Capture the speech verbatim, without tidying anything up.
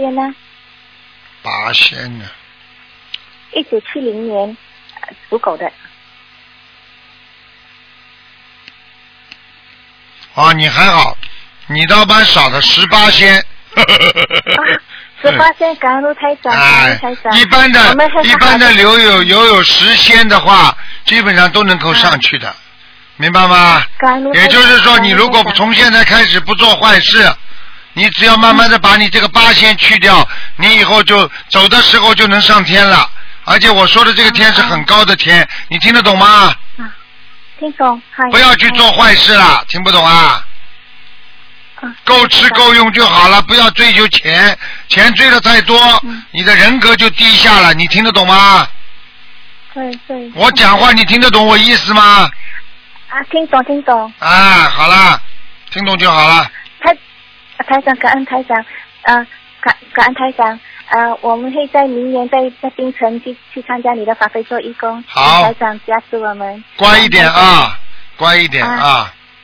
仙呢？ 八仙呢？ 一九七零年属狗的。 哦，你还好，你倒蛮少的，十八仙。 啊十八仙，感恩卢台长，感恩台长。 一般的，一般的留有有有十仙的话，基本上都能够上去的，啊、明白吗？也就是说，你如果从现在开始不做坏事，你只要慢慢的把你这个八仙去掉，你以后就走的时候就能上天了。而且我说的这个天是很高的天，你听得懂吗？ 啊，听懂。 不要去做坏事了，听不懂啊？够吃够用就好了，不要追求钱，钱追的太多，嗯、你的人格就低下了。你听得懂吗？ 对对。 我讲话你听得懂我意思吗？ 啊，听懂听懂。 啊，好了，听懂就好了。 台台长，感恩台长，呃，感感恩台长，呃，我们会在明年在在槟城去去参加你的法会做义工。 好。 台长加持我们。 乖一点啊，乖一点啊。啊